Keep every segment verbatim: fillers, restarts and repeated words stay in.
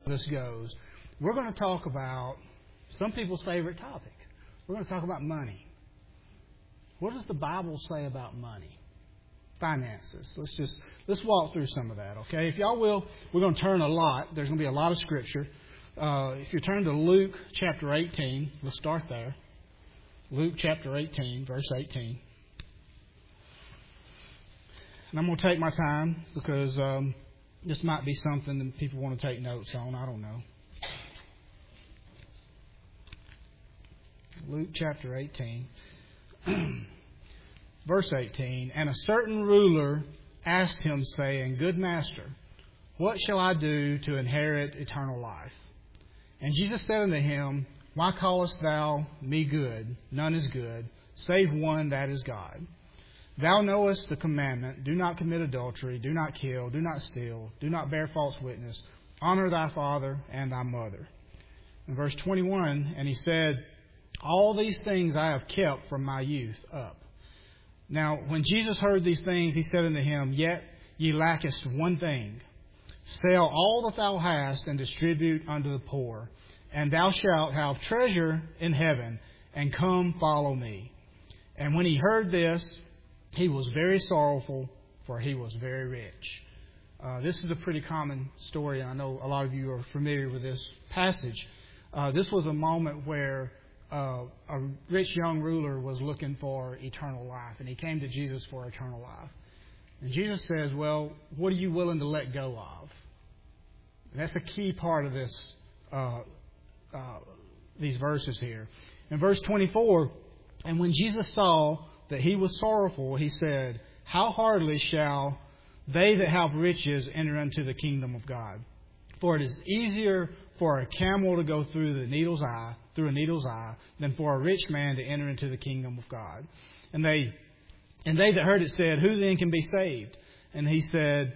this goes, we're going to talk about some people's favorite topic. We're going to talk about money. What does the Bible say about money? Finances. Let's just let's walk through some of that, okay? If y'all will, we're going to turn a lot. There's going to be a lot of scripture. Uh, if you turn to Luke chapter eighteen, let's start there. Luke chapter eighteen, verse eighteen. And I'm going to take my time because um, this might be something that people want to take notes on. I don't know. Luke chapter eighteen. Verse eighteen, and a certain ruler asked him, saying, Good master, what shall I do to inherit eternal life? And Jesus said unto him, Why callest thou me good? None is good, save one, that is God. Thou knowest the commandment, do not commit adultery, do not kill, do not steal, do not bear false witness, honor thy father and thy mother. In verse twenty-one, and he said, All these things I have kept from my youth up. Now, when Jesus heard these things, he said unto him, Yet ye lackest one thing. Sell all that thou hast and distribute unto the poor, and thou shalt have treasure in heaven, and come follow me. And when he heard this, he was very sorrowful, for he was very rich. Uh, this is a pretty common story. I know a lot of you are familiar with this passage. Uh, this was a moment where Uh, a rich young ruler was looking for eternal life, and he came to Jesus for eternal life. And Jesus says, well, what are you willing to let go of? And that's a key part of this, uh, uh, these verses here. In verse twenty-four, and when Jesus saw that he was sorrowful, he said, How hardly shall they that have riches enter into the kingdom of God? For it is easier for a camel to go through the needle's eye, through a needle's eye, than for a rich man to enter into the kingdom of God. And they, and they that heard it said, Who then can be saved? And he said,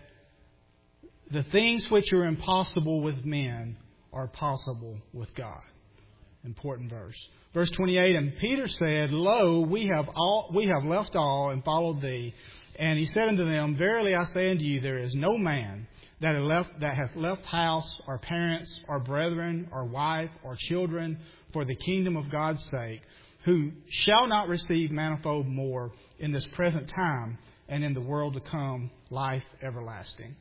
The things which are impossible with men are possible with God. Important verse. Verse twenty-eight, and Peter said, Lo, we have all, we have left all and followed thee. And he said unto them, Verily I say unto you, there is no man that hath left, that hath left house, or parents, or brethren, or wife, or children, for the kingdom of God's sake, who shall not receive manifold more in this present time, and in the world to come, life everlasting.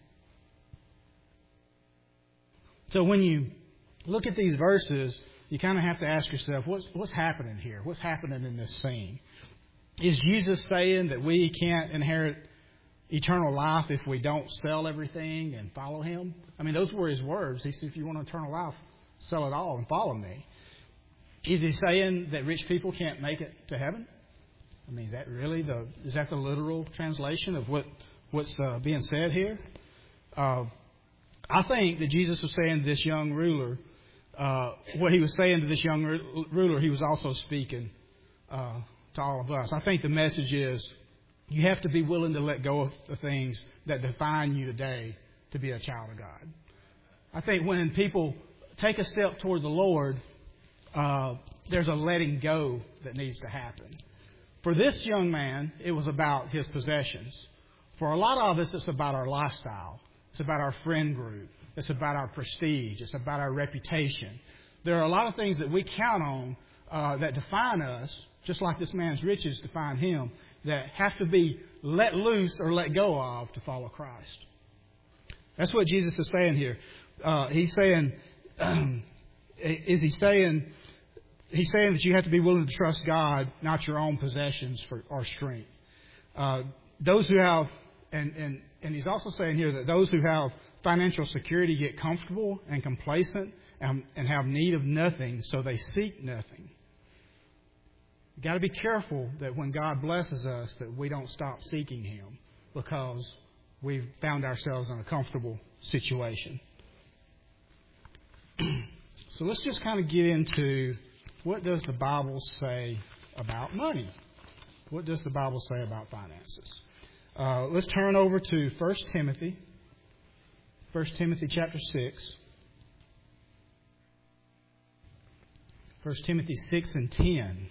So when you look at these verses, you kind of have to ask yourself, what's, what's happening here? What's happening in this scene? Is Jesus saying that we can't inherit eternal life if we don't sell everything and follow him? I mean, those were his words. He said, if you want eternal life, sell it all and follow me. Is he saying that rich people can't make it to heaven? I mean, is that really the, is that the literal translation of what, what's uh, being said here? Uh, I think that Jesus was saying to this young ruler, uh, what he was saying to this young ruler, he was also speaking uh, to all of us. I think the message is, you have to be willing to let go of the things that define you today to be a child of God. I think when people take a step toward the Lord, uh, there's a letting go that needs to happen. For this young man, it was about his possessions. For a lot of us, it's about our lifestyle. It's about our friend group. It's about our prestige. It's about our reputation. There are a lot of things that we count on uh, that define us, just like this man's riches define him, that have to be let loose or let go of to follow Christ. That's what Jesus is saying here. Uh, he's saying, um, is he saying, he's saying that you have to be willing to trust God, not your own possessions for, or strength. Uh, those who have, and, and, and he's also saying here that those who have financial security get comfortable and complacent and, and have need of nothing, so they seek nothing. You've got to be careful that when God blesses us that we don't stop seeking him because we've found ourselves in a comfortable situation. So let's just kind of get into, what does the Bible say about money? What does the Bible say about finances? Uh, let's turn over to First Timothy. First Timothy chapter six. First Timothy six and ten.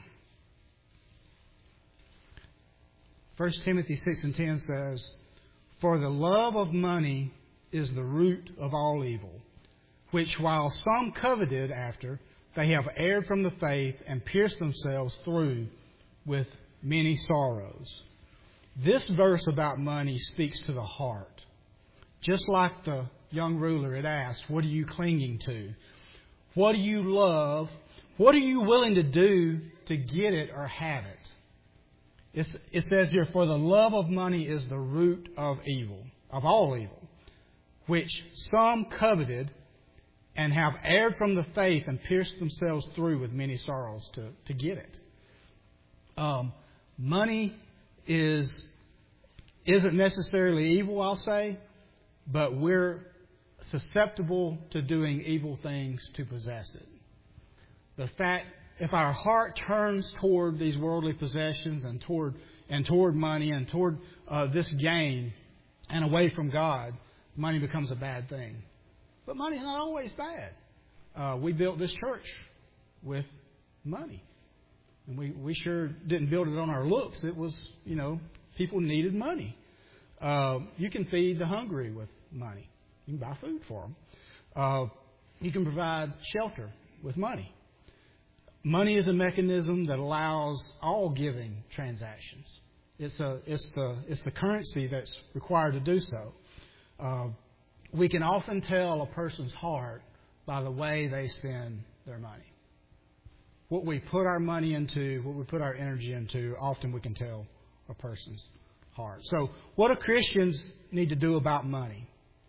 First Timothy six and ten says, For the love of money is the root of all evil, which while some coveted after, they have erred from the faith and pierced themselves through with many sorrows. This verse about money speaks to the heart. Just like the young ruler had asked, what are you clinging to? What do you love? What are you willing to do to get it or have it? It's, it says here, for the love of money is the root of evil, of all evil, which some coveted and have erred from the faith and pierced themselves through with many sorrows to, to get it. Um, money is, isn't necessarily evil, I'll say, but we're susceptible to doing evil things to possess it. The fact, if our heart turns toward these worldly possessions and toward and toward money and toward uh, this gain and away from God, money becomes a bad thing. But money is not always bad. Uh, we built this church with money. And we, we sure didn't build it on our looks. It was, you know, people needed money. Uh, you can feed the hungry with money. You can buy food for them. Uh, you can provide shelter with money. Money is a mechanism that allows all giving transactions. It's a, it's the, it's the currency that's required to do so. Uh, we can often tell a person's heart by the way they spend their money. What we put our money into, what we put our energy into, often we can tell a person's heart. So what do Christians need to do about money?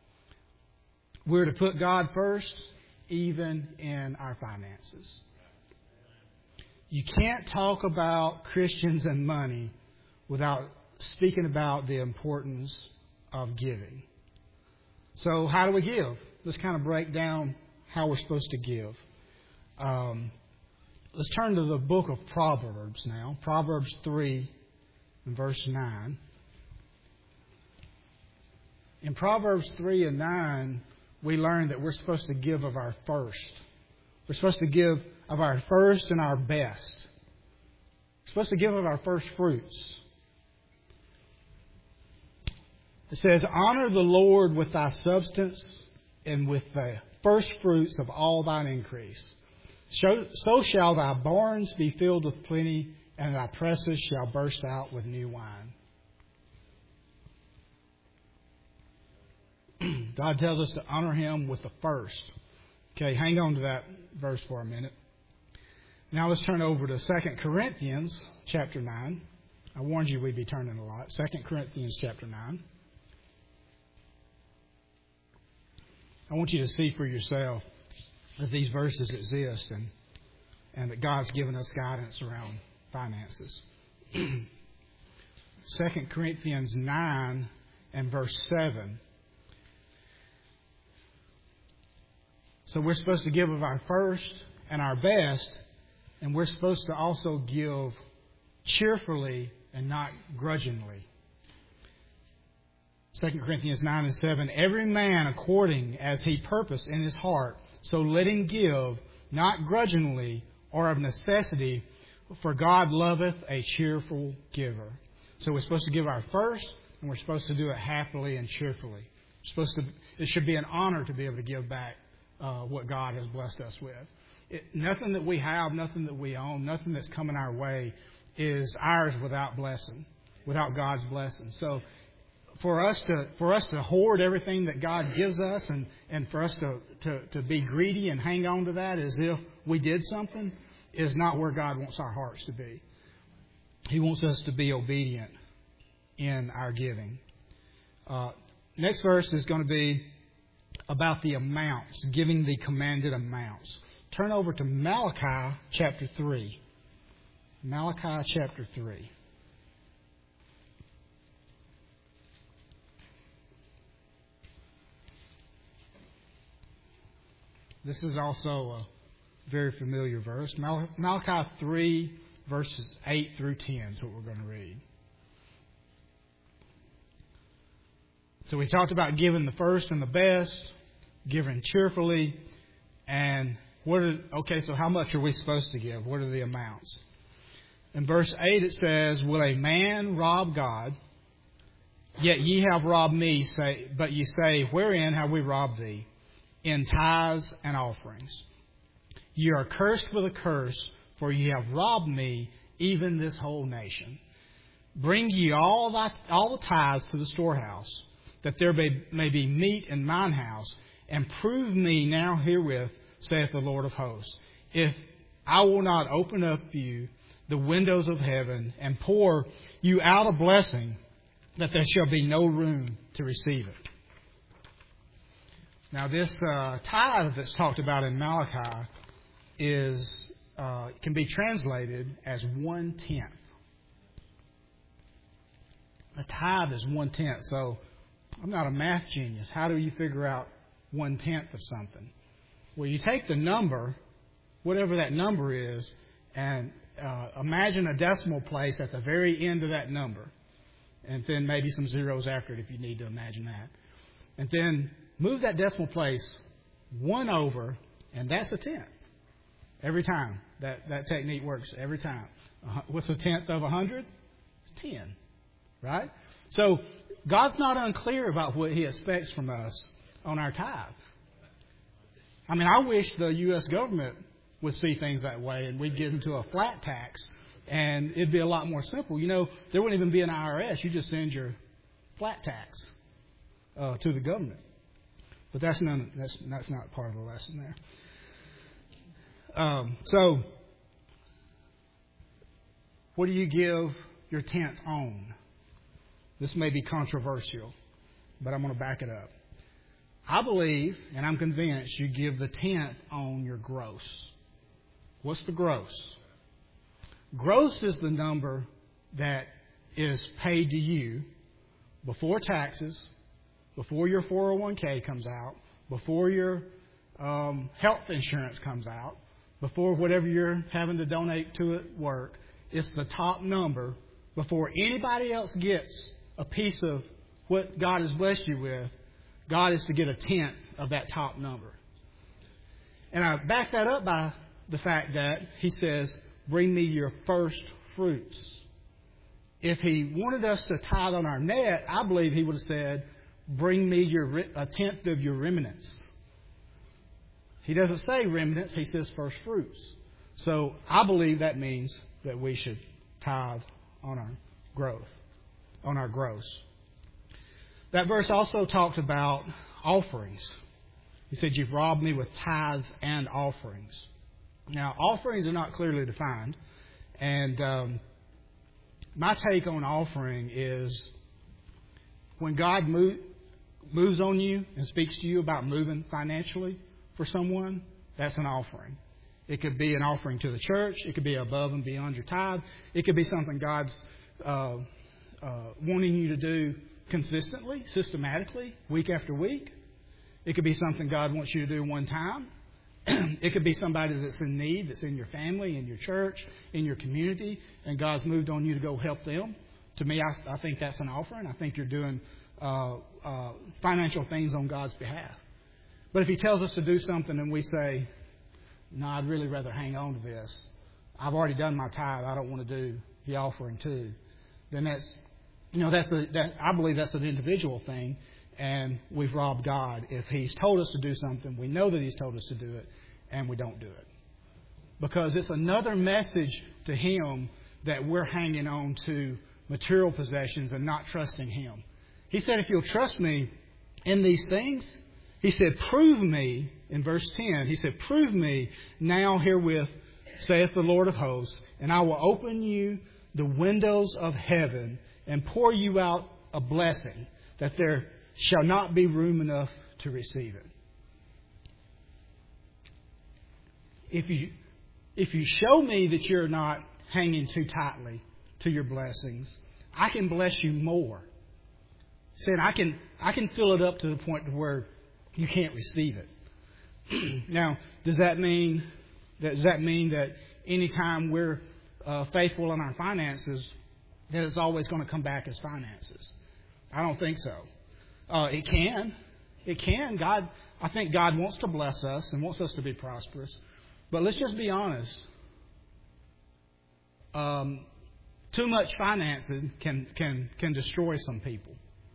We're to put God first, even in our finances. You can't talk about Christians and money without speaking about the importance of giving. So how do we give? Let's kind of break down how we're supposed to give. Um, let's turn to the book of Proverbs now. Proverbs three and verse nine. In Proverbs three and nine, we learn that we're supposed to give of our first. We're supposed to give of our first and our best. We're supposed to give of our first fruits. It says, honor the Lord with thy substance and with the first fruits of all thine increase. So, so shall thy barns be filled with plenty, and thy presses shall burst out with new wine. God tells us to honor Him with the first. Okay, hang on to that verse for a minute. Now let's turn over to Second Corinthians chapter nine. I warned you we'd be turning a lot. Second Corinthians chapter nine. I want you to see for yourself that these verses exist and, and that God's given us guidance around finances. Second Corinthians nine and verse seven. So we're supposed to give of our first and our best, and we're supposed to also give cheerfully and not grudgingly. Second Corinthians nine and seven, every man according as he purposed in his heart, so let him give, not grudgingly or of necessity, for God loveth a cheerful giver. So we're supposed to give our first, and we're supposed to do it happily and cheerfully. We're supposed to. It should be an honor to be able to give back uh, what God has blessed us with. It, nothing that we have, nothing that we own, nothing that's coming our way is ours without blessing, without God's blessing. So for us to for us to hoard everything that God gives us and, and for us to, to, to be greedy and hang on to that as if we did something is not where God wants our hearts to be. He wants us to be obedient in our giving. Uh, next verse is going to be about the amounts, giving the commanded amounts. Turn over to Malachi chapter three. Malachi chapter three. This is also a very familiar verse. Mal- Malachi three, verses eight through ten is what we're going to read. So we talked about giving the first and the best, giving cheerfully, and what are, okay, so how much are we supposed to give? What are the amounts? In verse eight it says, will a man rob God? Yet ye have robbed me, say, but ye say, wherein have we robbed thee? In tithes and offerings. Ye are cursed with a curse, for ye have robbed me, even this whole nation. Bring ye all, thy, all the tithes to the storehouse, that there may, may be meat in mine house, and prove me now herewith, saith the Lord of hosts, if I will not open up you the windows of heaven, and pour you out a blessing, that there shall be no room to receive it. Now, this uh, tithe that's talked about in Malachi is uh, can be translated as one tenth. A tithe is one tenth. So, I'm not a math genius. How do you figure out one tenth of something? Well, you take the number, whatever that number is, and uh, imagine a decimal place at the very end of that number. And then maybe some zeros after it if you need to imagine that. And then move that decimal place one over, and that's a tenth. Every time. That, that technique works every time. Uh, what's a tenth of a hundred? It's ten. Right? So God's not unclear about what He expects from us on our tithe. I mean, I wish the U S government would see things that way and we'd get into a flat tax. And it'd be a lot more simple. You know, there wouldn't even be an I R S. You just send your flat tax uh, to the government. But that's none. That's that's not part of the lesson there. Um, so, what do you give your tenth on? This may be controversial, but I'm going to back it up. I believe, and I'm convinced, you give the tenth on your gross. What's the gross? Gross is the number that is paid to you before taxes, before your four oh one k comes out, before your um, health insurance comes out, before whatever you're having to donate to at work. It's the top number before anybody else gets a piece of what God has blessed you with. God is to get a tenth of that top number. And I back that up by the fact that He says, bring me your first fruits. If He wanted us to tithe on our net, I believe He would have said, bring me your a tenth of your remnants. He doesn't say remnants, He says first fruits. So I believe that means that we should tithe on our growth, on our gross. That verse also talked about offerings. He said, you've robbed me with tithes and offerings. Now, offerings are not clearly defined. And um, my take on offering is when God move, moves on you and speaks to you about moving financially for someone, that's an offering. It could be an offering to the church. It could be above and beyond your tithe. It could be something God's uh, uh, wanting you to do consistently, systematically, week after week. It could be something God wants you to do one time. It could be somebody that's in need, that's in your family, in your church, in your community, and God's moved on you to go help them. To me, I, I think that's an offering. I think you're doing uh, uh, financial things on God's behalf. But if He tells us to do something and we say, no, I'd really rather hang on to this. I've already done my tithe. I don't want to do the offering too. Then that's, you know, that's a, that, I believe that's an individual thing. And we've robbed God. If He's told us to do something, we know that He's told us to do it, and we don't do it. Because it's another message to Him that we're hanging on to material possessions and not trusting Him. He said, if you'll trust me in these things, He said, prove me, in verse ten, He said, prove me now herewith, saith the Lord of hosts, and I will open you the windows of heaven and pour you out a blessing, that there shall not be room enough to receive it. If you, if you show me that you're not hanging too tightly to your blessings, I can bless you more. Said I can I can fill it up to the point where you can't receive it. Now, does that mean that does that mean that anytime we're uh, faithful in our finances, that it's always going to come back as finances? I don't think so. Uh, it can. It can. God, I think God wants to bless us and wants us to be prosperous. But let's just be honest. Um, too much finances can, can, can destroy some people.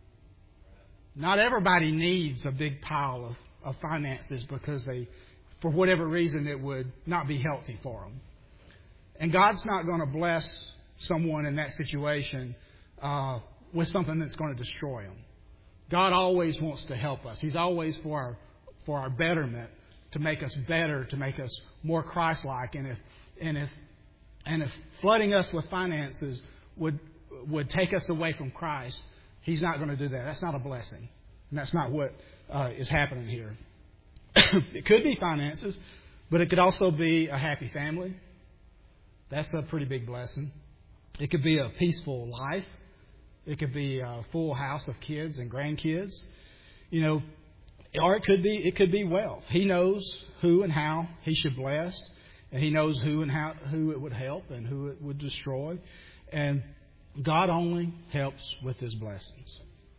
not everybody needs a big pile of, of finances because they, for whatever reason, it would not be healthy for them. And God's not going to bless someone in that situation uh, with something that's going to destroy them. God always wants to help us. He's always for our, for our betterment, to make us better, to make us more Christ-like. And if and if and if flooding us with finances would would take us away from Christ, He's not going to do that. That's not a blessing, and that's not what uh, is happening here. It could be finances, but it could also be a happy family. That's a pretty big blessing. It could be a peaceful life. It could be a full house of kids and grandkids. You know, or it could be it could be wealth. He knows who and how He should bless, and He knows who and how who it would help and who it would destroy. And God only helps with His blessings.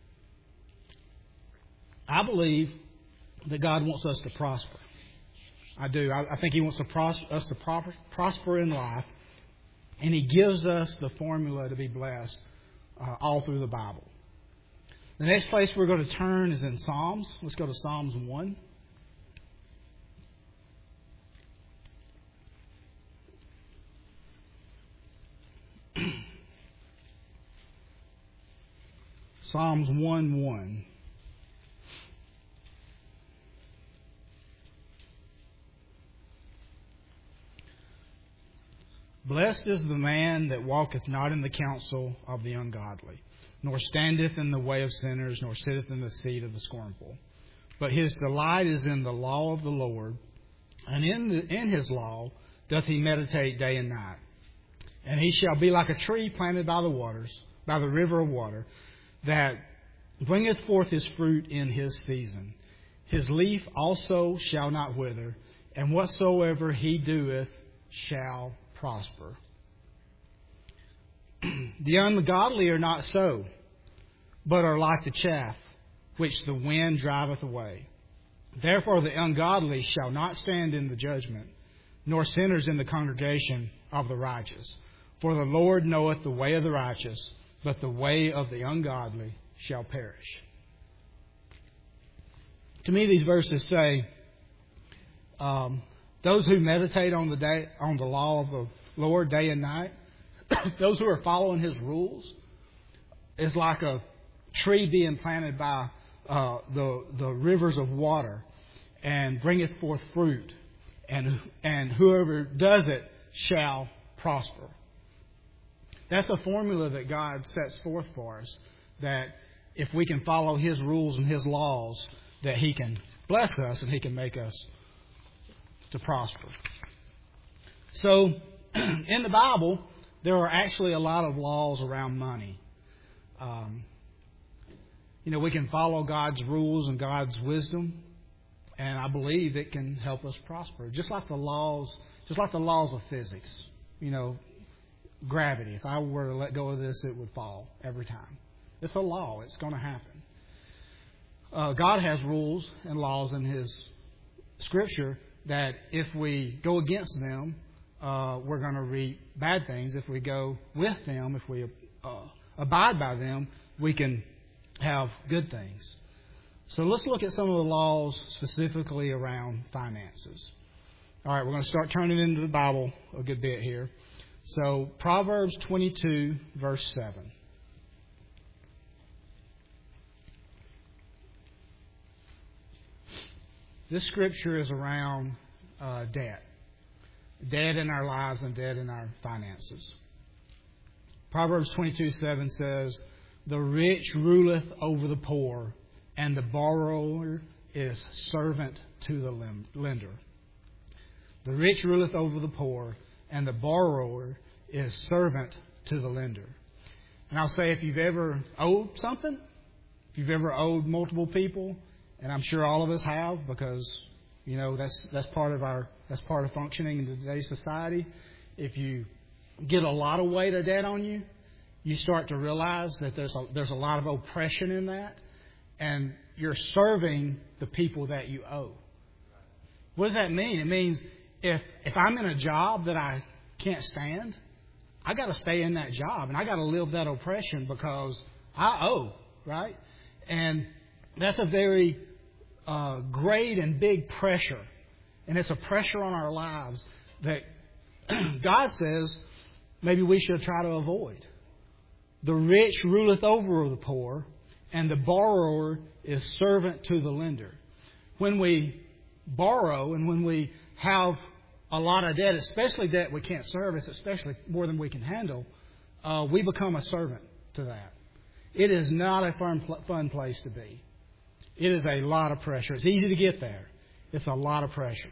I believe that God wants us to prosper. I do. I, I think He wants to pros- us to pro- prosper in life, and He gives us the formula to be blessed uh, all through the Bible. The next place we're going to turn is in Psalms. Let's go to Psalms one. Psalms one one. Blessed is the man that walketh not in the counsel of the ungodly, nor standeth in the way of sinners, nor sitteth in the seat of the scornful. But his delight is in the law of the Lord, and in the, in his law doth he meditate day and night. And he shall be like a tree planted by the waters, by the river of water, that bringeth forth his fruit in his season. His leaf also shall not wither, and whatsoever he doeth shall prosper. The ungodly are not so, but are like the chaff which the wind driveth away. Therefore the ungodly shall not stand in the judgment, nor sinners in the congregation of the righteous. For the Lord knoweth the way of the righteous, but the way of the ungodly shall perish. To me, these verses say, um, those who meditate on the day, on the law of the Lord day and night, those who are following His rules, is like a tree being planted by uh, the the rivers of water, and bringeth forth fruit, and and whoever does it shall prosper. That's a formula that God sets forth for us, that if we can follow His rules and His laws, that He can bless us and He can make us to prosper. So, in the Bible, there are actually a lot of laws around money. Um, you know, we can follow God's rules and God's wisdom, and I believe it can help us prosper. Just like the laws, just like the laws of physics. You know, gravity. If I were to let go of this, it would fall every time. It's a law. It's going to happen. Uh, God has rules and laws in His Scripture that if we go against them, uh, we're going to reap bad things. If we go with them, if we uh, abide by them, we can have good things. So let's look at some of the laws specifically around finances. All right, we're going to start turning into the Bible a good bit here. So Proverbs twenty-two, verse seven. This scripture is around uh, debt. Debt in our lives and debt in our finances. Proverbs twenty-two seven says, "The rich ruleth over the poor, and the borrower is servant to the lender." The rich ruleth over the poor, and the borrower is servant to the lender. And I'll say, if you've ever owed something, if you've ever owed multiple people, and I'm sure all of us have, because you know that's that's part of our that's part of functioning in today's society. If you get a lot of weight of debt on you, you start to realize that there's a, there's a lot of oppression in that, and you're serving the people that you owe. What does that mean? It means if if I'm in a job that I can't stand, I got to stay in that job, and I got to live that oppression because I owe, right? And that's a very uh, great and big pressure. And it's a pressure on our lives that God says maybe we should try to avoid. The rich ruleth over the poor, and the borrower is servant to the lender. When we borrow and when we have a lot of debt, especially debt we can't service, especially more than we can handle, uh, we become a servant to that. It is not a fun, fun place to be. It is a lot of pressure. It's easy to get there. It's a lot of pressure.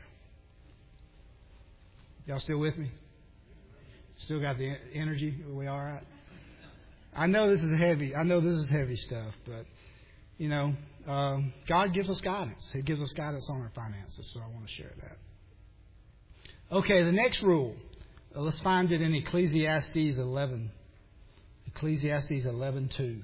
Y'all still with me? Still got the energy? Are we all right? I know this is heavy. I know this is heavy stuff, but, you know, um, God gives us guidance. He gives us guidance on our finances, so I want to share that. Okay, the next rule. Uh, let's find it in Ecclesiastes eleven. Ecclesiastes eleven two.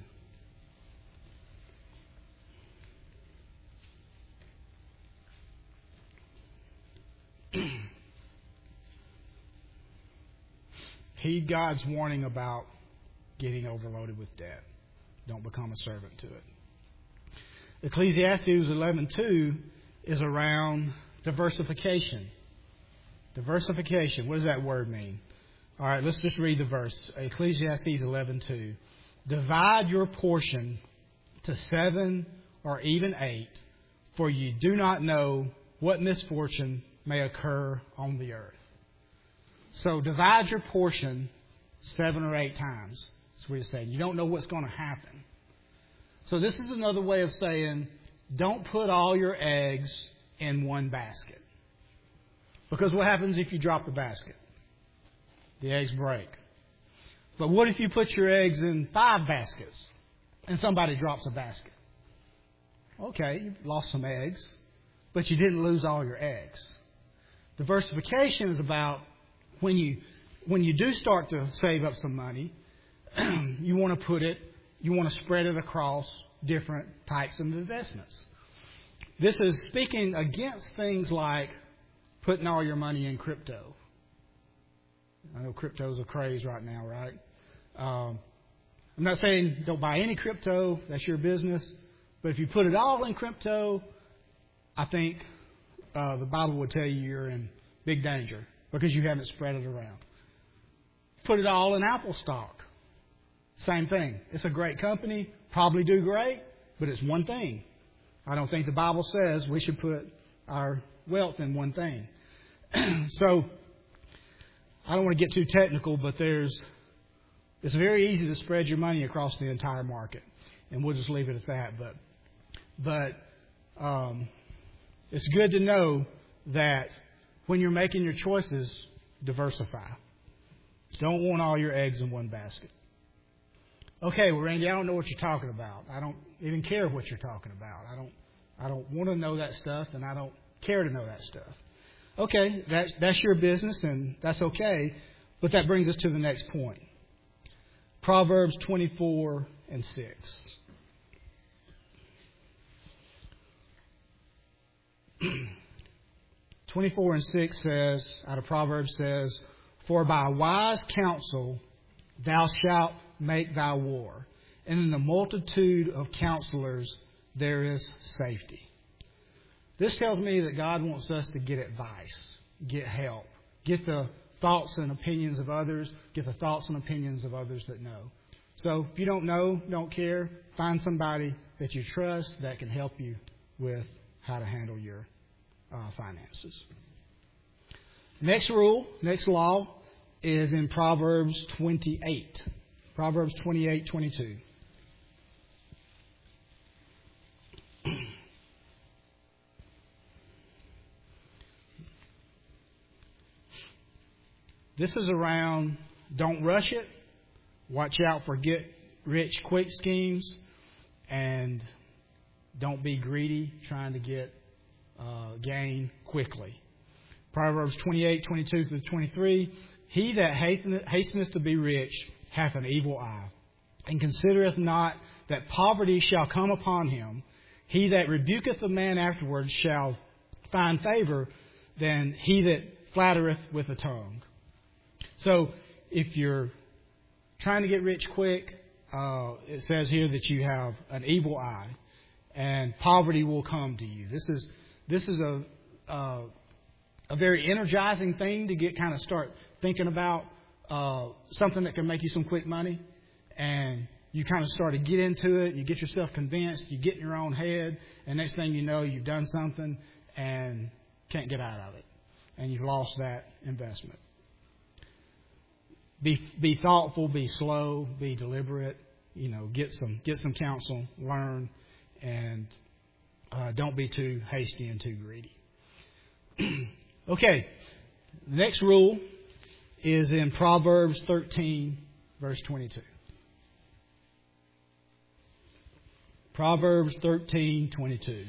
Heed God's warning about getting overloaded with debt. Don't become a servant to it. Ecclesiastes eleven two is around diversification. Diversification. What does that word mean? All right, let's just read the verse. Ecclesiastes eleven two. Divide your portion to seven or even eight, for you do not know what misfortune may occur on the earth. So divide your portion seven or eight times. That's what he's saying. You don't know what's going to happen. So this is another way of saying, don't put all your eggs in one basket. Because what happens if you drop the basket? The eggs break. But what if you put your eggs in five baskets and somebody drops a basket? Okay, you lost some eggs, but you didn't lose all your eggs. Diversification is about when you when you do start to save up some money, you want to put it, you want to spread it across different types of investments. This is speaking against things like putting all your money in crypto. I know crypto's a craze right now, right? Um, I'm not saying don't buy any crypto. That's your business. But if you put it all in crypto, I think uh, the Bible would tell you you're in big danger because you haven't spread it around. Put it all in Apple stock. Same thing. It's a great company, probably do great, but it's one thing. I don't think the Bible says we should put our wealth in one thing. So I don't want to get too technical, but there's it's very easy to spread your money across the entire market, and we'll just leave it at that. But but um, it's good to know that when you're making your choices, diversify. Don't want all your eggs in one basket. Okay, well, Randy, I don't know what you're talking about. I don't even care what you're talking about. I don't I don't want to know that stuff, and I don't care to know that stuff. Okay, that, that's your business, and that's okay. But that brings us to the next point. Proverbs twenty-four and six. twenty-four and six says, out of Proverbs says, for by wise counsel thou shalt make thy war, and in the multitude of counselors there is safety. This tells me that God wants us to get advice, get help, get the thoughts and opinions of others, get the thoughts and opinions of others that know. So if you don't know, don't care, find somebody that you trust that can help you with how to handle your uh, finances. Next rule, next law is in Proverbs twenty-eight. Proverbs twenty-eight twenty-two. This is around don't rush it, watch out for get rich quick schemes, and don't be greedy trying to get uh, gain quickly. Proverbs twenty-eight twenty-two through twenty-three. He that hasteneth to be rich hath an evil eye, and considereth not that poverty shall come upon him. He that rebuketh a man afterwards shall find favor than he that flattereth with the tongue. So if you're trying to get rich quick, uh, it says here that you have an evil eye. and poverty will come to you. This is this is a uh, a very energizing thing to get kind of start thinking about uh, something that can make you some quick money, and you kind of start to get into it. You get yourself convinced. You get in your own head, and next thing you know, you've done something and can't get out of it, and you've lost that investment. Be be thoughtful, be slow, be deliberate. You know, get some get some counsel, learn, and uh, don't be too hasty and too greedy. Okay, the next rule is in Proverbs thirteen, verse twenty-two. Proverbs thirteen, twenty-two.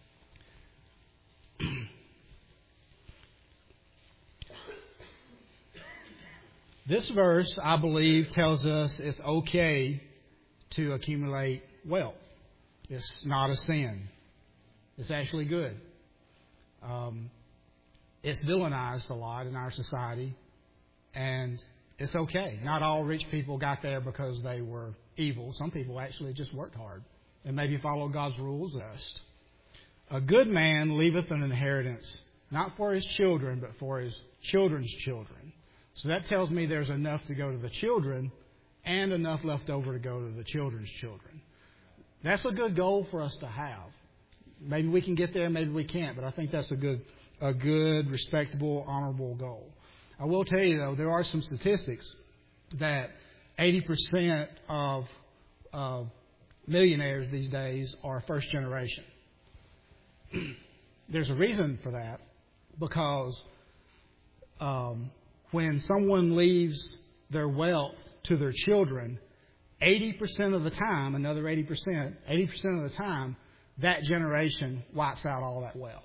This verse, I believe, tells us it's okay to accumulate wealth. It's not a sin. It's actually good. Um, it's villainized a lot in our society, and it's okay. Not all rich people got there because they were evil. Some people actually just worked hard and maybe followed God's rules best. A good man leaveth an inheritance, not for his children, but for his children's children. So that tells me there's enough to go to the children and enough left over to go to the children's children. That's a good goal for us to have. Maybe we can get there, maybe we can't, but I think that's a good, a good, respectable, honorable goal. I will tell you, though, there are some statistics that eighty percent of uh, millionaires these days are first generation. There's a reason for that, because um, when someone leaves their wealth to their children, eighty percent of the time, another eighty percent, eighty percent of the time, that generation wipes out all that wealth.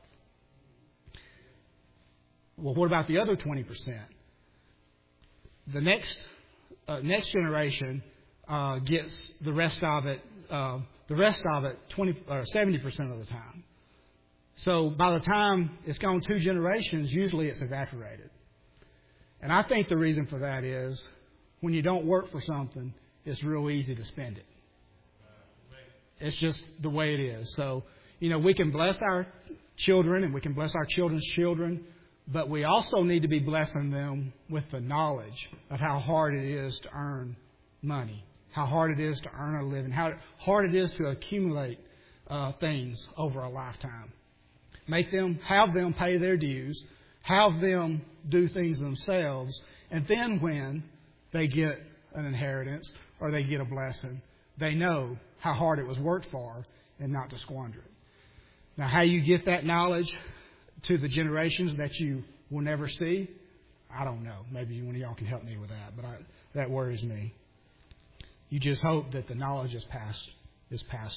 Well, what about the other twenty percent? The next uh, next generation uh, gets the rest of it. Uh, the rest of it, twenty or seventy percent of the time. So by the time it's gone two generations, usually it's evaporated. And I think the reason for that is when you don't work for something, it's real easy to spend it. It's just the way it is. So, you know, we can bless our children and we can bless our children's children, but we also need to be blessing them with the knowledge of how hard it is to earn money, how hard it is to earn a living, how hard it is to accumulate uh, things over a lifetime. Make them, have them pay their dues, have them do things themselves, and then when they get an inheritance or they get a blessing, they know how hard it was worked for and not to squander it. Now, how you get that knowledge to the generations that you will never see, I don't know. Maybe one of y'all can help me with that, but I, that worries me. You just hope that the knowledge is passed is passed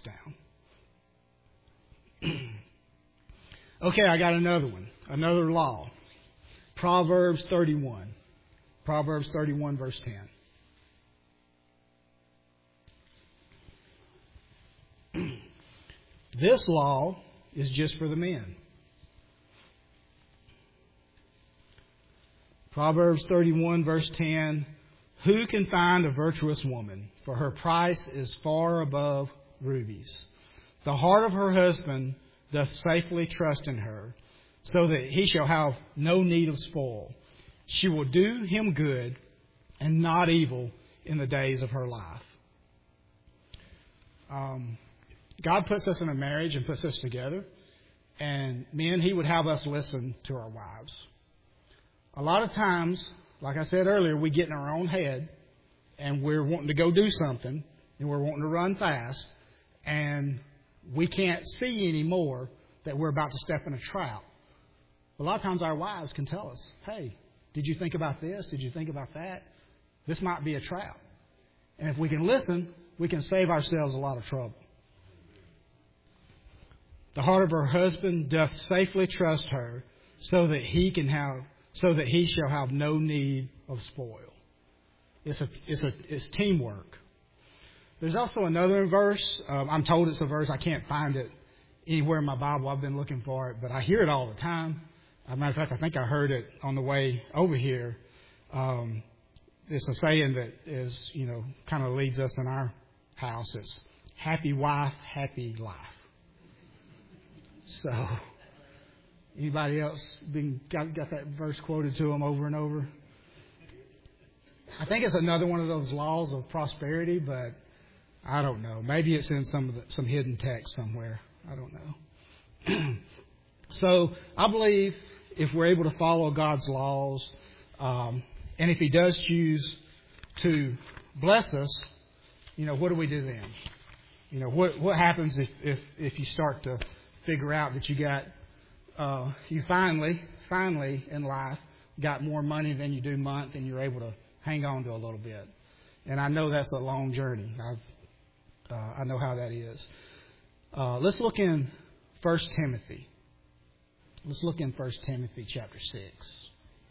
down. Okay, I got another one, another law. Proverbs thirty-one. Proverbs thirty-one, verse ten. This law is just for the men. Proverbs thirty-one, verse ten. Who can find a virtuous woman? For her price is far above rubies. The heart of her husband doth safely trust in her, so that he shall have no need of spoil. She will do him good and not evil in the days of her life. Um, God puts us in a marriage and puts us together. And men, He would have us listen to our wives. A lot of times, like I said earlier, we get in our own head and we're wanting to go do something and we're wanting to run fast and we can't see anymore that we're about to step in a trap. A lot of times our wives can tell us, hey, did you think about this? Did you think about that? This might be a trap. And if we can listen, we can save ourselves a lot of trouble. The heart of her husband doth safely trust her, so that he can have, so that he shall have no need of spoil. It's a, it's a, it's teamwork. There's also another verse. Um, I'm told it's a verse. I can't find it anywhere in my Bible. I've been looking for it, but I hear it all the time. As a matter of fact, I think I heard it on the way over here. Um, it's a saying that is, you know, kind of leads us in our house. It's happy wife, happy life. So, anybody else been got, got that verse quoted to them over and over? I think it's another one of those laws of prosperity, but I don't know. Maybe it's in some of the, some hidden text somewhere. I don't know. So I believe if we're able to follow God's laws, um, and if He does choose to bless us, you know, what do we do then? You know, what what happens if if, if you start to figure out that you got uh, you finally finally in life got more money than you do month, and you're able to hang on to a little bit. And I know that's a long journey. I've, uh, I know how that is. Uh, let's look in First Timothy. Let's look in First Timothy chapter six.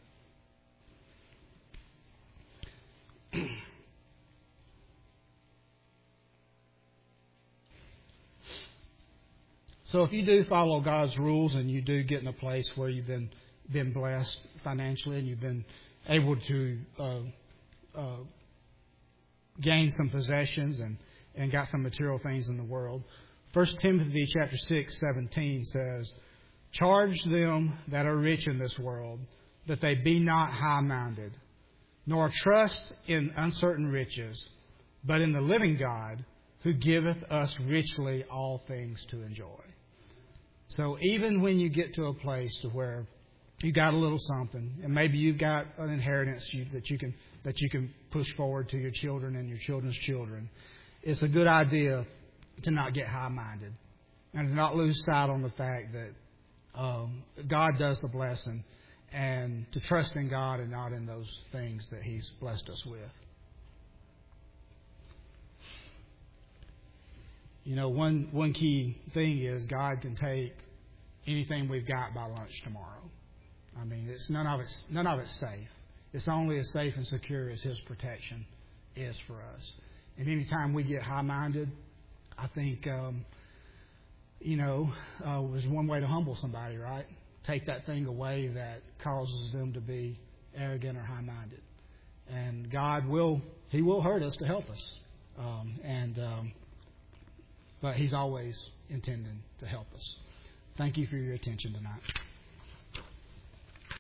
So if you do follow God's rules and you do get in a place where you've been been blessed financially and you've been able to uh, uh, gain some possessions and, and got some material things in the world, First Timothy chapter six seventeen says, "Charge them that are rich in this world that they be not high-minded, nor trust in uncertain riches, but in the living God, who giveth us richly all things to enjoy." So even when you get to a place to where you got a little something, and maybe you've got an inheritance you, that you can that you can push forward to your children and your children's children, it's a good idea to not get high-minded and to not lose sight on the fact that um, God does the blessing, and to trust in God and not in those things that He's blessed us with. You know, one one key thing is God can take anything we've got by lunch tomorrow. I mean, it's none of it's none of it's safe. It's only as safe and secure as His protection is for us. And anytime we get high-minded, I think um, you know, uh, was one way to humble somebody, right? Take that thing away that causes them to be arrogant or high-minded. And God will He will hurt us to help us, um, and. Um, But He's always intending to help us. Thank you for your attention tonight.